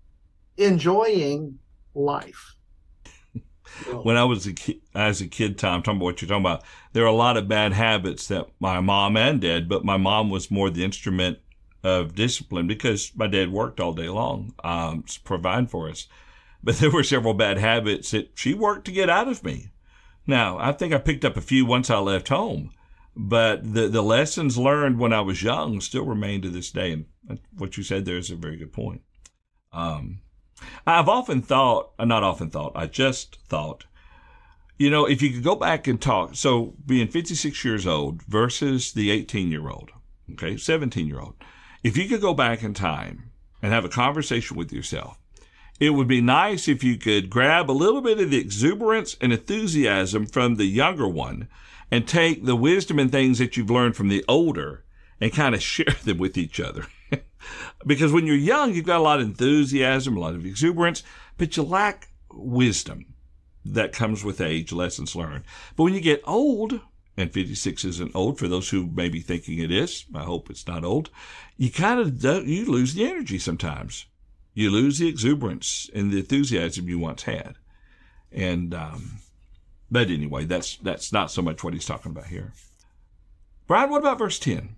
enjoying life. When I was a kid, as a kid, Tom, talking about what you're talking about, there are a lot of bad habits that my mom and dad, but my mom was more the instrument of discipline because my dad worked all day long, um, to provide for us. But there were several bad habits that she worked to get out of me. Now, I think I picked up a few once I left home, but the, the lessons learned when I was young still remain to this day. And what you said there is a very good point. Um, I've often thought, not often thought, I just thought, you know, if you could go back and talk, so being fifty-six years old versus the eighteen-year-old, okay, seventeen-year-old, if you could go back in time and have a conversation with yourself, it would be nice if you could grab a little bit of the exuberance and enthusiasm from the younger one and take the wisdom and things that you've learned from the older and kind of share them with each other. Because when you're young, you've got a lot of enthusiasm, a lot of exuberance, but you lack wisdom that comes with age, lessons learned. But when you get old, and fifty-six isn't old for those who may be thinking it is, I hope it's not old, you kind of you lose the energy sometimes. You lose the exuberance and the enthusiasm you once had. And, um, but anyway, that's, that's not so much what he's talking about here. Brian, what about verse ten?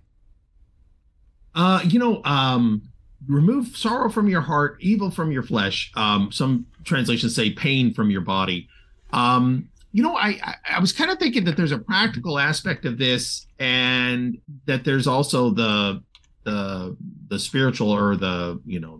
Uh, you know, um, remove sorrow from your heart, evil from your flesh. Um, some translations say pain from your body. Um, you know, I, I, I was kind of thinking that there's a practical aspect of this and that there's also the, the, the spiritual or the, you know,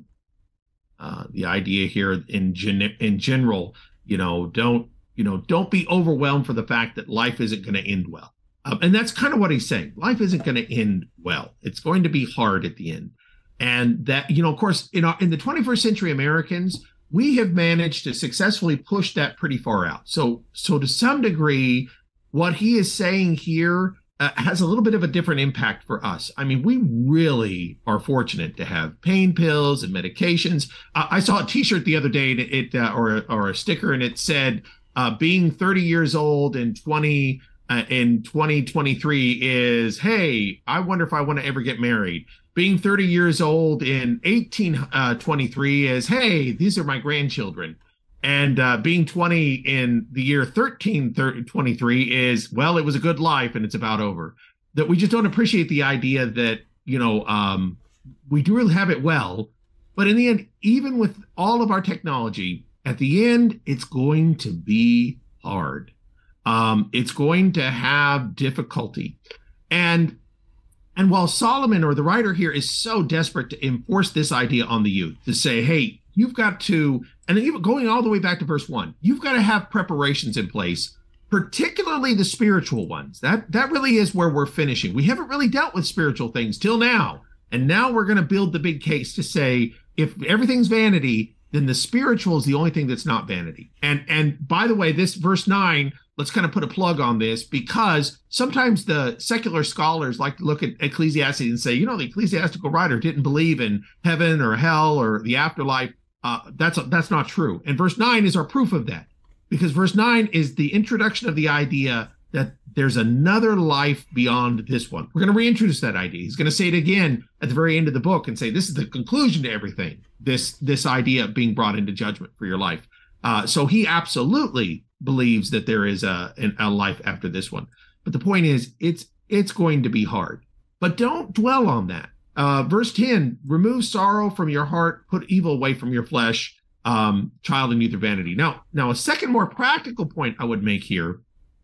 uh, the idea here in gen- in general, you know, don't, you know, don't be overwhelmed for the fact that life isn't going to end well. Um, and that's kind of what he's saying. Life isn't going to end well. It's going to be hard at the end. And that, you know, of course, in, our, in the twenty-first century Americans, we have managed to successfully push that pretty far out. So, so to some degree, what he is saying here uh, has a little bit of a different impact for us. I mean, we really are fortunate to have pain pills and medications. Uh, I saw a T-shirt the other day, and it, uh, or, or a sticker, and it said, uh, being thirty years old and twenty Uh, in twenty twenty-three is, hey, I wonder if I want to ever get married. Being thirty years old in eighteen twenty-three is, hey, these are my grandchildren. And uh, being twenty in the year thirteen twenty-three is, well, it was a good life and it's about over. That we just don't appreciate the idea that, you know, um, we do really have it well. But in the end, even with all of our technology, at the end, it's going to be hard. Um, it's going to have difficulty. And and while Solomon, or the writer here, is so desperate to enforce this idea on the youth, to say, hey, you've got to, and even going all the way back to verse one, you've got to have preparations in place, particularly the spiritual ones. That, that really is where we're finishing. We haven't really dealt with spiritual things till now. And now we're going to build the big case to say, if everything's vanity, then the spiritual is the only thing that's not vanity. And, and by the way, this verse nine, let's kind of put a plug on this, because sometimes the secular scholars like to look at Ecclesiastes and say, you know, the ecclesiastical writer didn't believe in heaven or hell or the afterlife. Uh, that's that's not true. And verse nine is our proof of that, because verse nine is the introduction of the idea that there's another life beyond this one. We're going to reintroduce that idea. He's going to say it again at the very end of the book and say, this is the conclusion to everything, this, this idea of being brought into judgment for your life. Uh, so he absolutely believes that there is a, a life after this one. But the point is, it's it's going to be hard. But don't dwell on that. Uh, verse ten, remove sorrow from your heart, put evil away from your flesh, um, child and youth are vanity. Now, now, a second more practical point I would make here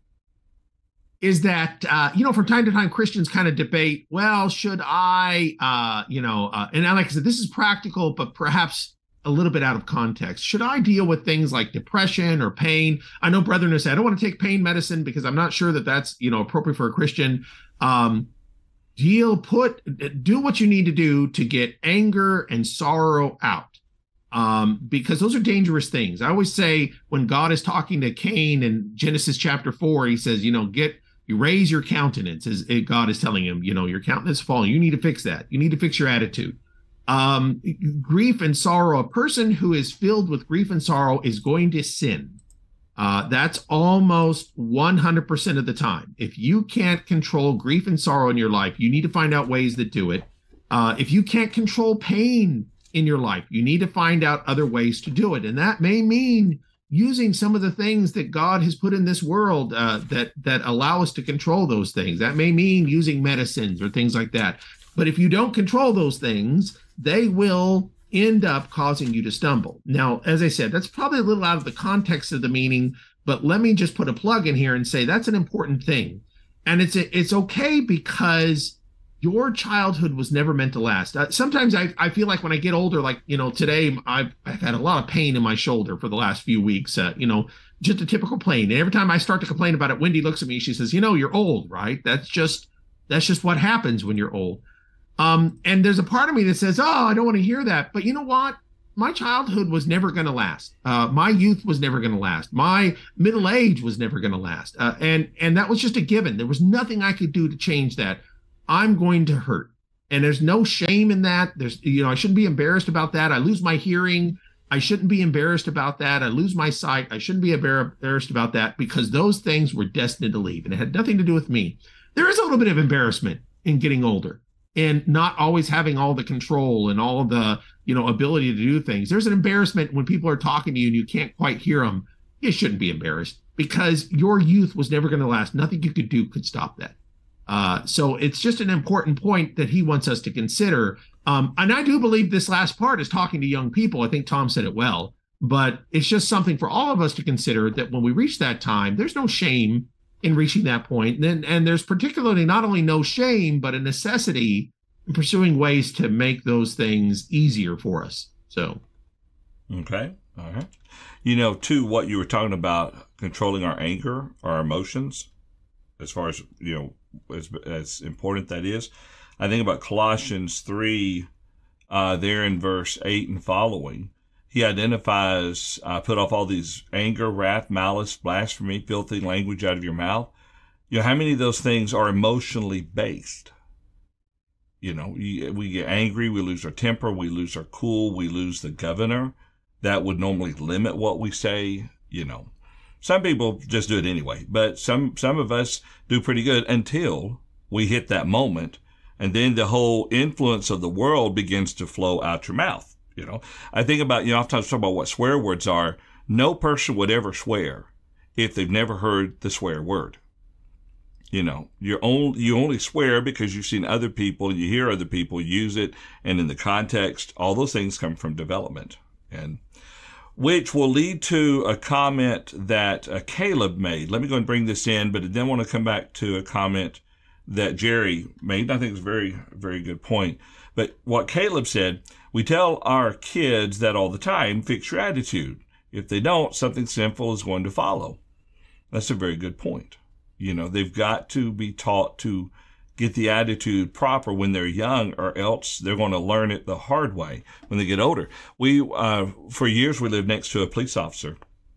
is that, uh, you know, from time to time, Christians kind of debate, well, should I, uh, you know, uh, and like I said, this is practical, but perhaps a little bit out of context. Should I deal with things like depression or pain? I know brethren who say, I don't want to take pain medicine because I'm not sure that that's, you know, appropriate for a Christian. Um, deal, put, do what you need to do to get anger and sorrow out. Um, because those are dangerous things. I always say when God is talking to Cain in Genesis chapter four, he says, you know, get, you raise your countenance, as God is telling him, you know, your countenance is falling. You need to fix that. You need to fix your attitude. Um, grief and sorrow. A person who is filled with grief and sorrow is going to sin. Uh, that's almost one hundred percent of the time. If you can't control grief and sorrow in your life, you need to find out ways that do it. Uh, if you can't control pain in your life, you need to find out other ways to do it. And that may mean using some of the things that God has put in this world uh, that, that allow us to control those things. That may mean using medicines or things like that. But if you don't control those things, they will end up causing you to stumble. Now, as I said, that's probably a little out of the context of the meaning, but let me just put a plug in here and say that's an important thing. And it's it's okay because your childhood was never meant to last. Uh, sometimes I, I feel like when I get older, like, you know, today I've, I've had a lot of pain in my shoulder for the last few weeks, uh, you know, just a typical pain. And every time I start to complain about it, Wendy looks at me, she says, you know, you're old, right? That's just, that's just what happens when you're old. Um, and there's a part of me that says, oh, I don't want to hear that. But you know what? My childhood was never going to last. Uh, my youth was never going to last. My middle age was never going to last. Uh, and, and that was just a given. There was nothing I could do to change that. I'm going to hurt. And there's no shame in that. There's, you know, I shouldn't be embarrassed about that. I lose my hearing. I shouldn't be embarrassed about that. I lose my sight. I shouldn't be embarrassed about that because those things were destined to leave and it had nothing to do with me. There is a little bit of embarrassment in getting older and not always having all the control and all the, you know, ability to do things. There's an embarrassment when people are talking to you and you can't quite hear them. You shouldn't be embarrassed because your youth was never going to last. Nothing you could do could stop that. Uh, so it's just an important point that he wants us to consider. Um, and I do believe this last part is talking to young people. I think Tom said it well, but it's just something for all of us to consider that when we reach that time, there's no shame in reaching that point. And, then, and there's particularly not only no shame, but a necessity in pursuing ways to make those things easier for us. So. Okay. All right. You know, too, what you were talking about, controlling our anger, our emotions, as far as, you know, as, as important that is. I think about Colossians three, uh, there in verse eight and following. He identifies, uh, put off all these anger, wrath, malice, blasphemy, filthy language out of your mouth. You know, how many of those things are emotionally based? You know, we get angry, we lose our temper, we lose our cool, we lose the governor. That would normally limit what we say, you know. Some people just do it anyway, but some, some of us do pretty good until we hit that moment. And then the whole influence of the world begins to flow out your mouth. You know, I think about, you know, oftentimes talk about what swear words are. No person would ever swear if they've never heard the swear word. You know, you're only, you only swear because you've seen other people and you hear other people use it. And in the context, all those things come from development. And which will lead to a comment that uh, Caleb made. Let me go and bring this in, but I then want to come back to a comment that Jerry made. I think it's a very, very good point. But what Caleb said, we tell our kids that all the time, fix your attitude. If they don't, something sinful is going to follow. That's a very good point. You know, they've got to be taught to get the attitude proper when they're young, or else they're going to learn it the hard way when they get older. We, uh, for years, we lived next to a police officer,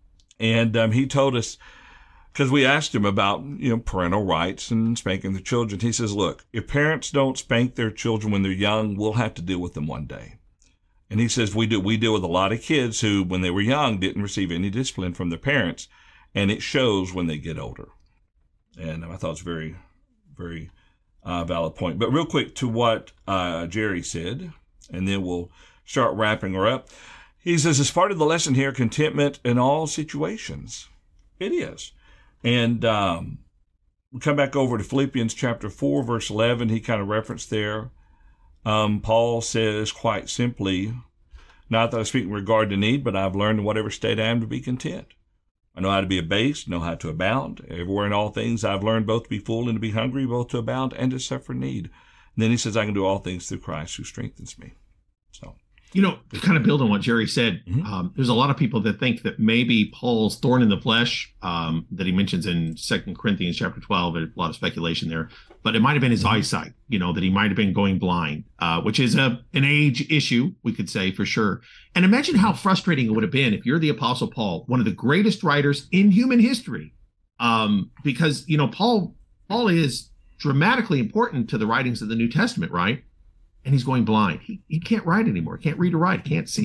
and um, he told us, because we asked him about, you know, parental rights and spanking the children. He says, look, if parents don't spank their children when they're young, we'll have to deal with them one day. And he says, we do, we deal with a lot of kids who, when they were young, didn't receive any discipline from their parents, and it shows when they get older. And I thought it was very, very uh, valid point. But real quick to what uh, Jerry said, and then we'll start wrapping her up. He says, as part of the lesson here, contentment in all situations. It is. And um, we come back over to Philippians chapter four, verse eleven. He kind of referenced there. Um, Paul says quite simply, not that I speak in regard to need, but I've learned in whatever state I am to be content. I know how to be abased, know how to abound. Everywhere in all things I've learned both to be full and to be hungry, both to abound and to suffer need. And then he says, I can do all things through Christ who strengthens me. So, you know, to kind of build on what Jerry said, mm-hmm. um, there's a lot of people that think that maybe Paul's thorn in the flesh um, that he mentions in Second Corinthians chapter twelve, there's a lot of speculation there, but it might have been his mm-hmm. eyesight, you know, that he might have been going blind, uh, which is a an age issue, we could say for sure. And imagine how frustrating it would have been if you're the Apostle Paul, one of the greatest writers in human history, um, because, you know, Paul, Paul is dramatically important to the writings of the New Testament, right? And he's going blind. He, he can't write anymore. Can't read or write. Can't see.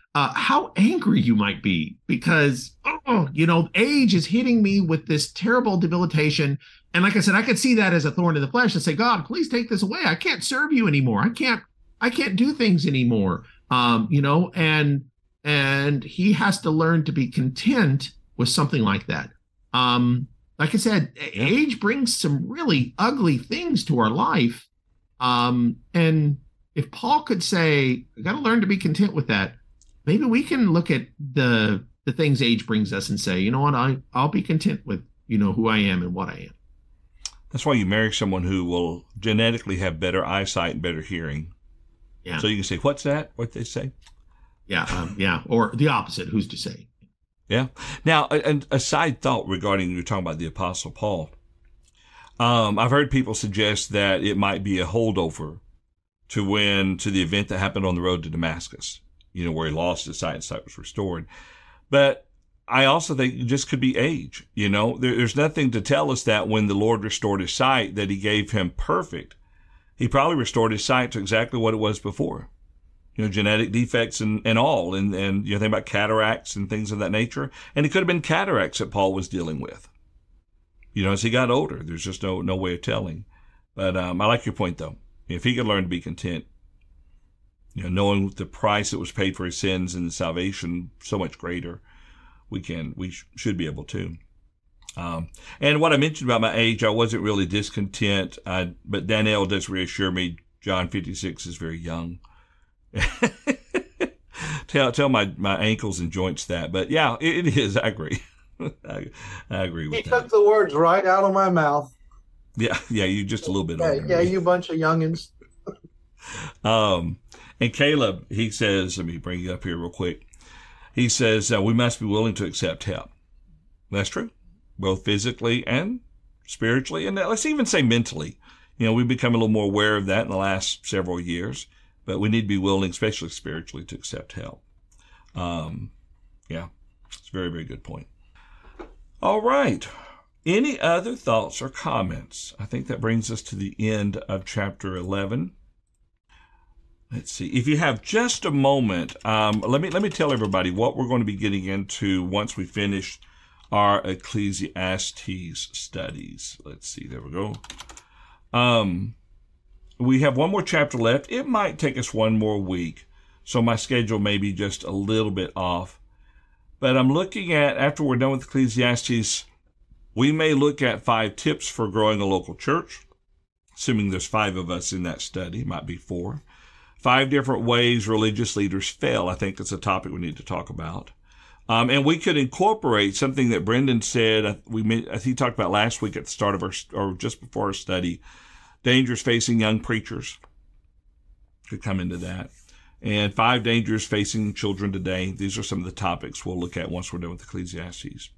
uh, how angry you might be because, oh, you know, age is hitting me with this terrible debilitation. And like I said, I could see that as a thorn in the flesh and say, God, please take this away. I can't serve you anymore. I can't, I can't do things anymore. Um, you know, and, and he has to learn to be content with something like that. Um, like I said, yeah. age brings some really ugly things to our life. Um, and if Paul could say, I got to learn to be content with that, maybe we can look at the the things age brings us and say, you know what, I, I'll be content with, you know, who I am and what I am. That's why you marry someone who will genetically have better eyesight and better hearing. Yeah. So you can say, what's that? What they say? Yeah. Um, yeah. Or the opposite. Who's to say? Yeah. Now, a, a side thought regarding, you're talking about the Apostle Paul. Um, I've heard people suggest that it might be a holdover to when, to the event that happened on the road to Damascus, you know, where he lost his sight and sight was restored. But I also think it just could be age. You know, there, there's nothing to tell us that when the Lord restored his sight, that he gave him perfect. He probably restored his sight to exactly what it was before. You know, genetic defects and, and all, and, and you know, think about cataracts and things of that nature. And it could have been cataracts that Paul was dealing with. You know, as he got older, there's just no no way of telling. But um, I like your point, though. If he could learn to be content, you know, knowing the price that was paid for his sins and the salvation so much greater, we can, we sh- should be able to. Um, and what I mentioned about my age, I wasn't really discontent, I, but Danielle does reassure me John fifty-six is very young. tell tell my, my ankles and joints that. But yeah, it, it is. I agree. I, I agree with he that. He took the words right out of my mouth. Yeah, yeah, you just a little bit yeah, older. Yeah, you bunch of youngins. um, and Caleb, he says, let me bring you up here real quick. He says, uh, we must be willing to accept help. That's true, both physically and spiritually, and let's even say mentally. You know, we've become a little more aware of that in the last several years, but we need to be willing, especially spiritually, to accept help. Um, yeah, it's a very, very good point. All right. Any other thoughts or comments? I think that brings us to the end of chapter eleven. Let's see. If you have just a moment, um, let me let me tell everybody what we're going to be getting into once we finish our Ecclesiastes studies. Let's see. There we go. Um, we have one more chapter left. It might take us one more week, so my schedule may be just a little bit off. But I'm looking at, after we're done with Ecclesiastes, we may look at five tips for growing a local church, assuming there's five of us in that study, might be four. Five different ways religious leaders fail. I think that's a topic we need to talk about. Um, and we could incorporate something that Brendan said, we made, I think he talked about last week at the start of our, or just before our study, dangers facing young preachers. Could come into that. And five dangers facing children today. These are some of the topics we'll look at once we're done with Ecclesiastes.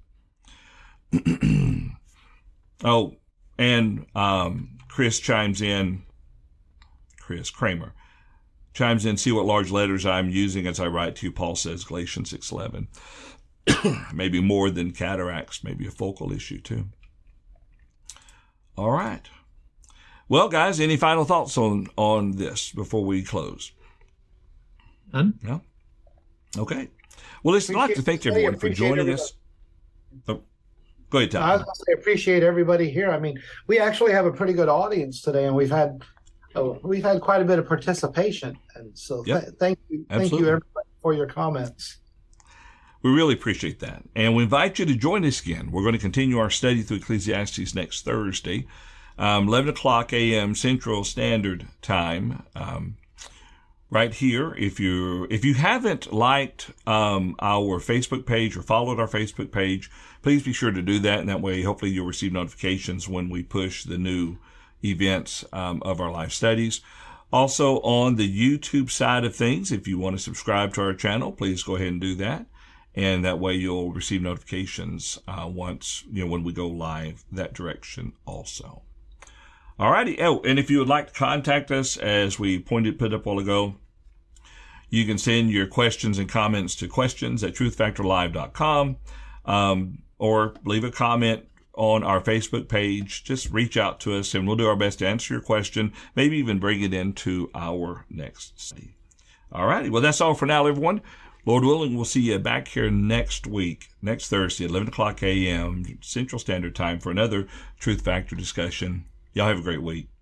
oh, and um, Chris chimes in, Chris Kramer chimes in, see what large letters I'm using as I write to you. Paul says, Galatians six eleven. Maybe more than cataracts, maybe a focal issue too. All right. Well, guys, any final thoughts on, on this before we close? None? No? Okay. Well, listen, I'd like to thank everyone for joining us. Oh, go ahead, Tom. I was going to say, appreciate everybody here. I mean, we actually have a pretty good audience today, and we've had oh, we've had quite a bit of participation. And so yep. th- thank you. Thank Absolutely. you, everybody, for your comments. We really appreciate that. And we invite you to join us again. We're going to continue our study through Ecclesiastes next Thursday, um, eleven o'clock a.m. Central Standard Time. Um, right here. If you if you haven't liked um, our Facebook page or followed our Facebook page, please be sure to do that. And that way, hopefully, you'll receive notifications when we push the new events um, of our live studies. Also, on the YouTube side of things, if you want to subscribe to our channel, please go ahead and do that. And that way, you'll receive notifications uh, once, you know, when we go live that direction also. All righty. Oh, and if you would like to contact us, as we pointed, put up a while ago, you can send your questions and comments to questions at truth factor live dot com, um, or leave a comment on our Facebook page. Just reach out to us and we'll do our best to answer your question, maybe even bring it into our next study. All righty. Well, that's all for now, everyone. Lord willing, we'll see you back here next week, next Thursday, eleven o'clock a.m. Central Standard Time for another Truth Factor discussion. Y'all have a great week.